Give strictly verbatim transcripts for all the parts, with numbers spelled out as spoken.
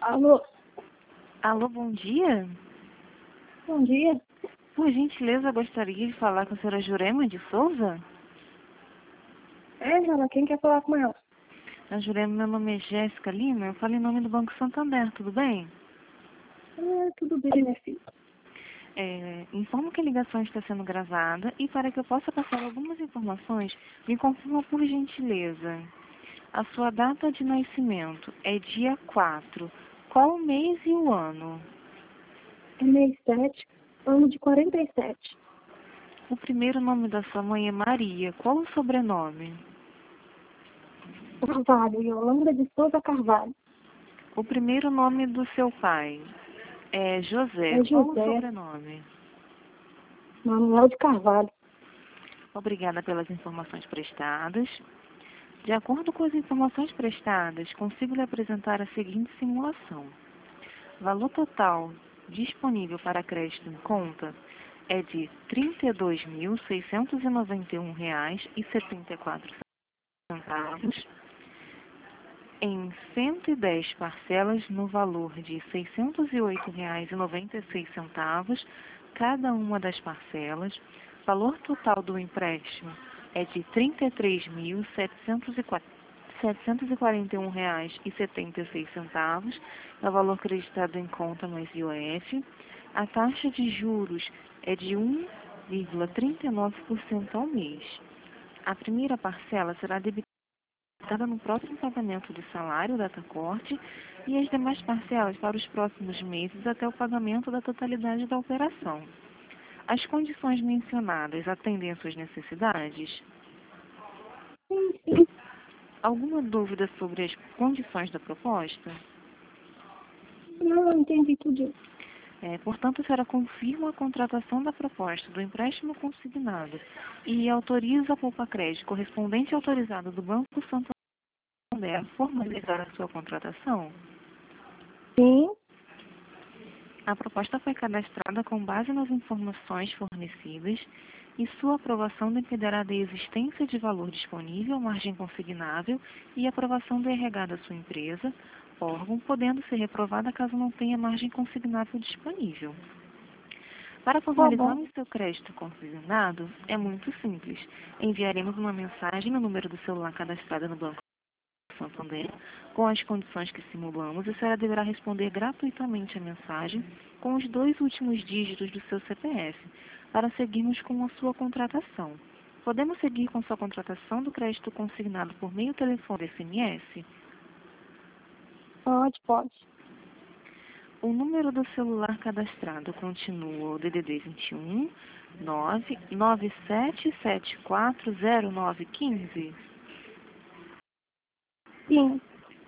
Alô, Alô, bom dia. bom dia. Por gentileza, gostaria de falar com a senhora Jurema de Souza? É, Jana, quem quer falar com ela? A Jurema, meu nome é Jéssica Lima, eu falo em nome do Banco Santander, tudo bem? É, tudo bem, minha filha. É, informo que a ligação está sendo gravada e para que eu possa passar algumas informações, me confirma por gentileza. A sua data de nascimento é dia quatro. Qual o mês e o ano? É mês sete, ano de quarenta e sete. O primeiro nome da sua mãe é Maria. Qual o sobrenome? Carvalho, Yolanda de Souza Carvalho. O primeiro nome do seu pai é José. É Qual o José sobrenome? Manuel de Carvalho. Obrigada pelas informações prestadas. De acordo com as informações prestadas, consigo lhe apresentar a seguinte simulação. Valor total disponível para crédito em conta é de trinta e dois mil, seiscentos e noventa e um reais e setenta e quatro centavos em cento e dez parcelas no valor de seiscentos e oito reais e noventa e seis centavos cada uma das parcelas. Valor total do empréstimo é de trinta e três mil, setecentos e quarenta e um reais e setenta e seis centavos, é o valor acreditado em conta mais I O F. A taxa de juros é de um vírgula trinta e nove por cento ao mês. A primeira parcela será debitada no próximo pagamento do salário, data corte, e as demais parcelas para os próximos meses até o pagamento da totalidade da operação. As condições mencionadas atendem às suas necessidades? Sim, sim. Alguma dúvida sobre as condições da proposta? Não, eu entendi tudo. É, portanto, a senhora confirma a contratação da proposta do empréstimo consignado e autoriza a Poupa Crédito correspondente autorizado do Banco Santander a formalizar a sua contratação? Sim, A proposta foi cadastrada com base nas informações fornecidas e sua aprovação dependerá da existência de valor disponível, margem consignável e aprovação do R H da sua empresa, órgão, podendo ser reprovada caso não tenha margem consignável disponível. Para tá bom. formalizar o seu crédito consignado, é muito simples. Enviaremos uma mensagem no número do celular cadastrado no Banco Santander, com as condições que simulamos, e a senhora deverá responder gratuitamente a mensagem com os dois últimos dígitos do seu C P F, para seguirmos com a sua contratação. Podemos seguir com sua contratação do crédito consignado por meio telefone S M S? Pode, pode. O número do celular cadastrado continua o D D D vinte e um, nove nove sete sete quatro zero nove um cinco. Sim,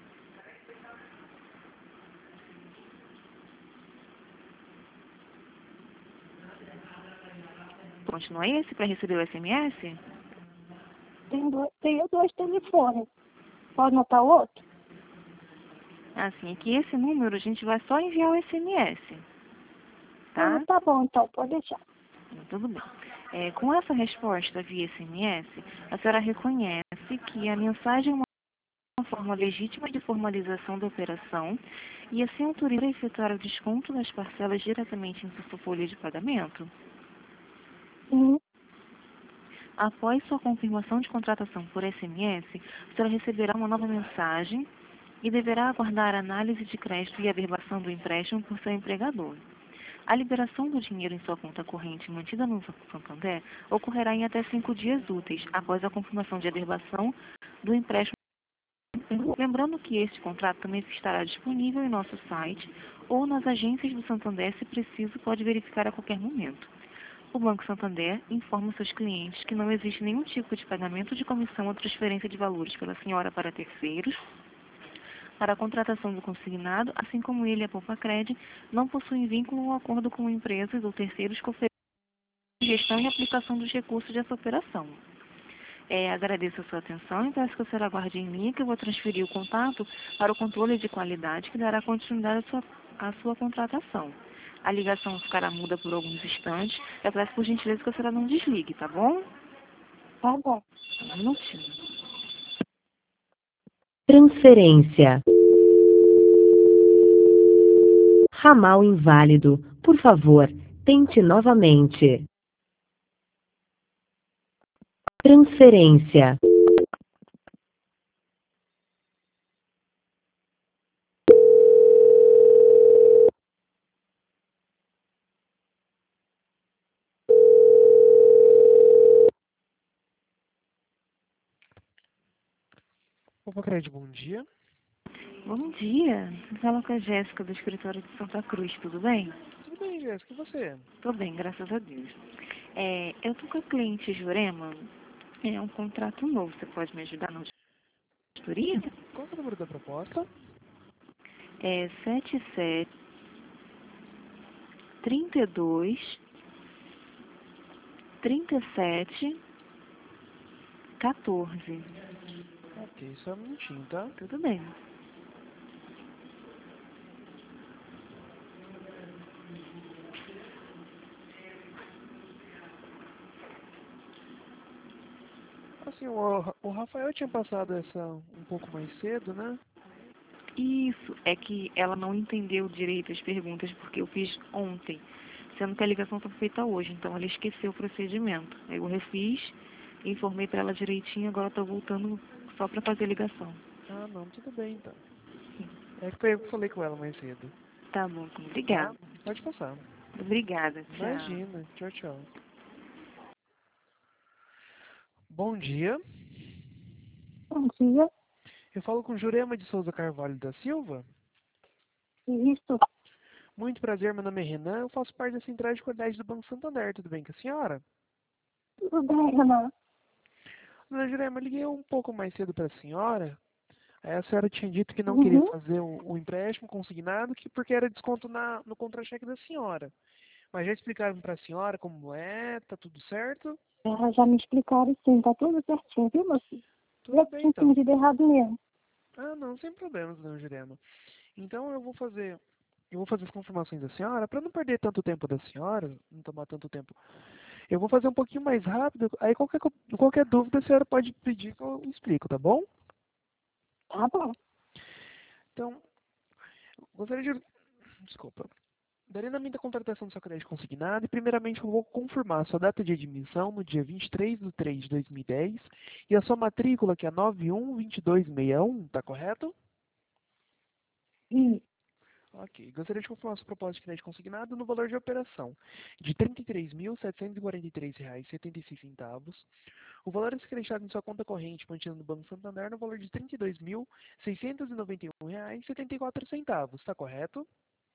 Continua esse para receber o S M S? tem dois, tenho dois telefones. Pode notar o outro? Assim, é que esse número a gente vai só enviar o S M S, Ah, tá? tá bom, então, pode deixar. Tudo bem. É, com essa resposta via S M S, a senhora reconhece que a mensagem é uma forma legítima de formalização da operação e assim autoriza a efetuar o desconto das parcelas diretamente em sua folha de pagamento? Sim, Após sua confirmação de contratação por S M S, a senhora receberá uma nova mensagem e deverá aguardar a análise de crédito e averbação do empréstimo por seu empregador. A liberação do dinheiro em sua conta corrente mantida no Banco Santander ocorrerá em até cinco dias úteis após a confirmação de averbação do empréstimo. Lembrando que este contrato também estará disponível em nosso site ou nas agências do Santander, se preciso, pode verificar a qualquer momento. O Banco Santander informa seus clientes que não existe nenhum tipo de pagamento de comissão ou transferência de valores pela senhora para terceiros. Para a contratação do consignado, assim como ele e a Poupa-Cred, não possuem vínculo ou acordo com empresas ou terceiros que oferecem gestão e aplicação dos recursos dessa operação. É, agradeço a sua atenção e peço que a senhora aguarde em linha, que eu vou transferir o contato para o controle de qualidade, que dará continuidade à sua, à sua contratação. A ligação ficará muda por alguns instantes. Eu peço por gentileza que a senhora não desligue, tá bom? tá bom. Um minutinho. Transferência. Ramal inválido. Por favor, tente novamente. Transferência. Opa, Cred, bom dia. Bom dia. Fala com a Jéssica do escritório de Santa Cruz, tudo bem? Tudo bem, Jéssica, e você? Tô bem, graças a Deus. É, eu tô com a cliente Jurema, é um contrato novo, você pode me ajudar na auditoria? Qual que é o número da proposta? É sete sete, trinta e dois, trinta e sete, quatorze. Ok, só um minutinho, tá? Tudo bem. Assim, o, o Rafael tinha passado essa um pouco mais cedo, né? Isso, é que ela não entendeu direito as perguntas porque eu fiz ontem, sendo que a ligação foi feita hoje, então ela esqueceu o procedimento. Aí eu refiz, informei para ela direitinho, agora estou voltando só para fazer a ligação. Ah, não, tudo bem, então. É que foi eu que falei com ela mais cedo, Tá bom, então, tá? obrigada. Pode passar. Obrigada, tchau. Imagina. Tchau, tchau. Bom dia. Bom dia. Eu falo com Jurema de Souza Carvalho da Silva. Isso. Muito prazer, meu nome é Renan. Eu faço parte da Central de Qualidade do Banco Santander. Tudo bem com a senhora? Tudo bem, Renan? Dona Jurema, eu liguei um pouco mais cedo para a senhora. Aí a senhora tinha dito que não queria Uhum. fazer o, o empréstimo consignado que, porque era desconto na, no contra-cheque da senhora. Mas já explicaram para a senhora como é, tá tudo certo? Ela já me explicaram sim, tá tudo certinho, viu, meu filho? Tudo Eu bem, tinha então. entendido errado mesmo. Ah, não, sem problemas, dona Jurema. Então eu vou fazer, eu vou fazer as confirmações da senhora, para não perder tanto tempo da senhora, não tomar tanto tempo. Eu vou fazer um pouquinho mais rápido, aí qualquer, co- qualquer dúvida a senhora pode pedir que eu explico, tá bom? Tá bom. Então, gostaria de... Desculpa. Darei andamento à contratação do seu crédito consignado e, primeiramente, eu vou confirmar a sua data de admissão no dia vinte e três de três de dois mil e dez e a sua matrícula, que é nove um dois dois seis um, tá correto? Isso. Ok. Gostaria de confirmar a sua proposta de crédito consignado no valor de operação de trinta e três mil, setecentos e quarenta e três reais e setenta e seis centavos. O valor a ser creditado em sua conta corrente mantida no Banco Santander no valor de trinta e dois mil, seiscentos e noventa e um reais e setenta e quatro centavos, tá correto?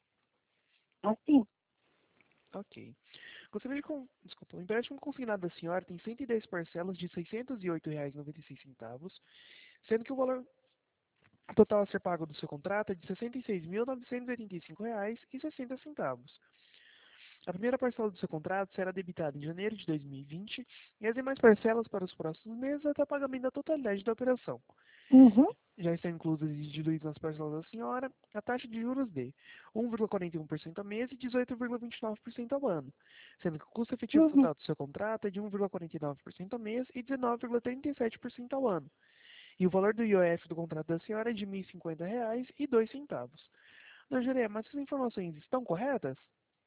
Assim. Ok. Gostaria de... Com... Desculpa, o empréstimo consignado da senhora tem cento e dez parcelas de seiscentos e oito reais e noventa e seis centavos, sendo que o valor total a ser pago do seu contrato é de sessenta e seis mil, novecentos e oitenta e cinco reais e sessenta centavos. A primeira parcela do seu contrato será debitada em janeiro de dois mil e vinte e as demais parcelas para os próximos meses até o pagamento da totalidade da operação. Uhum. Já estão inclusas e diluídas nas parcelas da senhora a taxa de juros de um vírgula quarenta e um por cento ao mês e dezoito vírgula vinte e nove por cento ao ano, sendo que o custo efetivo Uhum. total do seu contrato é de um vírgula quarenta e nove por cento ao mês e dezenove vírgula trinta e sete por cento ao ano. E o valor do I O F do contrato da senhora é de mil e cinquenta reais e dois centavos. Dona Jurema, essas informações estão corretas?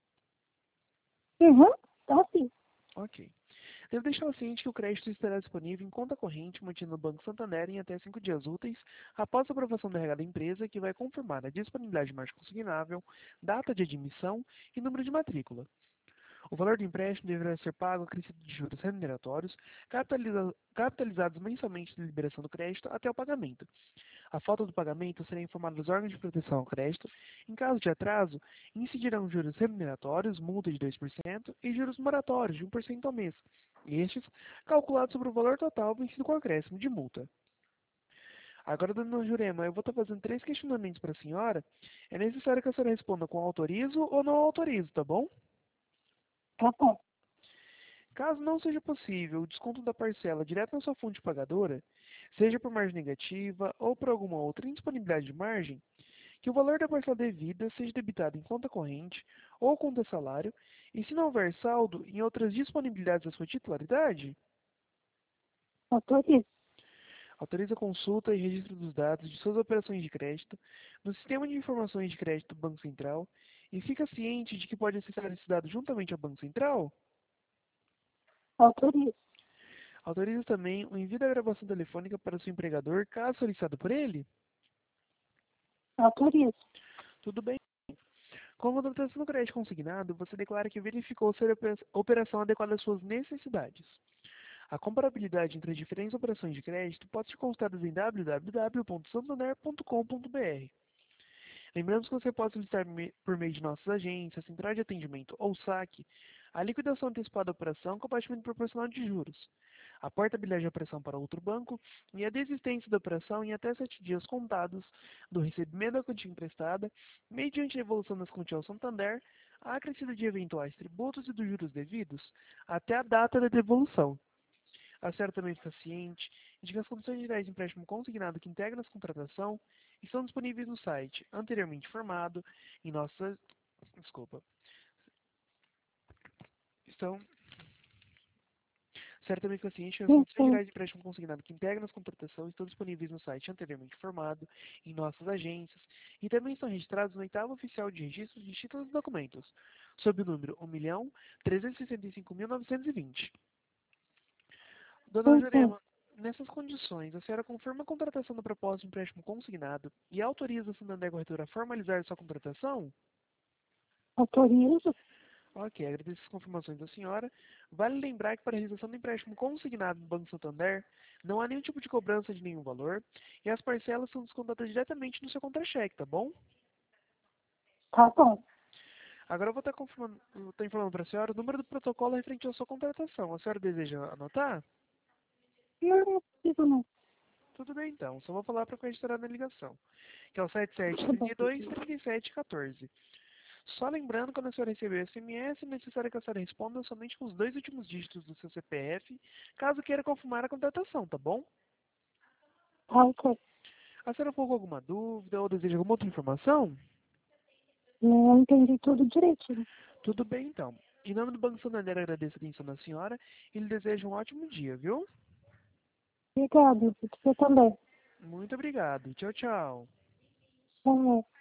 Uhum. Tá sim. Ok. Devo deixar o ciente que o crédito estará disponível em conta corrente mantida no Banco Santander em até cinco dias úteis após a aprovação da R H da empresa, que vai confirmar a disponibilidade de margem consignável, data de admissão e número de matrícula. O valor do empréstimo deverá ser pago acrescido de juros remuneratórios, capitaliza- capitalizados mensalmente na liberação do crédito até o pagamento. A falta do pagamento será informada aos órgãos de proteção ao crédito. Em caso de atraso, incidirão juros remuneratórios, multa de dois por cento e juros moratórios de um por cento ao mês. Estes, calculados sobre o valor total vencido com acréscimo de multa. Agora, dona Jurema, eu vou estar fazendo três questionamentos para a senhora. É necessário que a senhora responda com autorizo ou não autorizo, tá bom? Tá bom. Caso não seja possível o desconto da parcela direto na sua fonte pagadora, seja por margem negativa ou por alguma outra indisponibilidade de margem, que o valor da parcela devida seja debitado em conta corrente ou conta salário, e se não houver saldo, em outras disponibilidades da sua titularidade, Autorizo. autoriza a consulta e registro dos dados de suas operações de crédito no Sistema de Informações de Crédito do Banco Central E fica ciente de que pode acessar esse dado juntamente ao Banco Central? Autorizo. Autoriza também o envio da gravação telefônica para o seu empregador, caso solicitado por ele? Autorizo. Tudo bem. Com a contratação do crédito consignado, você declara que verificou se a operação adequada às suas necessidades. A comparabilidade entre as diferentes operações de crédito pode ser consultada em w w w ponto santander ponto com ponto b r. Lembramos que você pode solicitar por meio de nossas agências, central de atendimento ou saque, a liquidação antecipada da operação com abatimento proporcional de juros, a portabilidade da operação para outro banco e a desistência da operação em até sete dias contados do recebimento da quantia emprestada, mediante a evolução das quantias ao Santander, a acrescida de eventuais tributos e dos juros devidos, até a data da devolução. A senhora também fica ciente de que as condições gerais de empréstimo consignado que integram essa contratação estão disponíveis no site anteriormente informado em nossa... Desculpa. Estão... A senhora também fica ciente que as Sim, condições sim. gerais de empréstimo consignado que integram essa contratação estão disponíveis no site anteriormente informado em nossas agências e também estão registrados no oitavo oficial de registro de títulos e documentos, sob o número um milhão trezentos e sessenta e cinco mil novecentos e vinte. Dona Sim, sim. Jurema, nessas condições, a senhora confirma a contratação da proposta de empréstimo consignado e autoriza a Santander Corretora a formalizar sua contratação? Autorizo. Ok, agradeço as confirmações da senhora. Vale lembrar que para a realização do empréstimo consignado no Banco Santander, não há nenhum tipo de cobrança de nenhum valor e as parcelas são descontadas diretamente no seu contra-cheque, tá bom? Tá bom. Agora eu vou estar confirmando, vou estar informando para a senhora o número do protocolo referente à sua contratação. A senhora deseja anotar? Não, não preciso não. Tudo bem então, só vou falar para registrar na ligação, que é o sete sete Tá três bom. dois, três sete um quatro. Só lembrando, quando a senhora receber o S M S, é necessário que a senhora responda somente com os dois últimos dígitos do seu C P F, caso queira confirmar a contratação, tá bom? Tá ok. A senhora ficou com alguma dúvida ou deseja alguma outra informação? Não entendi tudo direitinho. Tudo bem então. Em nome do Banco Santander, agradeço a atenção da senhora e lhe desejo um ótimo dia, viu? Obrigada. Você também. Muito obrigado. Tchau, tchau. Tá bom.